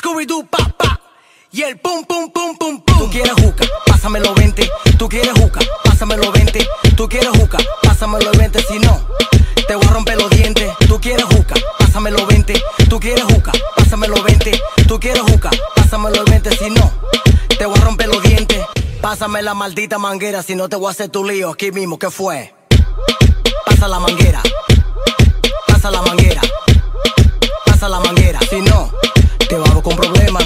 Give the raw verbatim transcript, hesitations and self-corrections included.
Scooby-Doo, pa, pa. Y el pum, pum, pum, pum, pum. Tú quieres juca, pásamelo veinte. Tú quieres juca, pásamelo veinte. Tú quieres juca, pásamelo veinte. Si no, te voy a romper los dientes. Tú quieres juca, pásamelo veinte. Tú quieres juca, pásamelo veinte. Tú quieres juca, pásamelo veinte. Si no, te voy a romper los dientes. Pásame la maldita manguera, si no te voy a hacer tu lío aquí mismo. ¿Qué fue? Pasa la manguera. Pasa la manguera. Pasa la manguera. Si no, te vamos con problemas.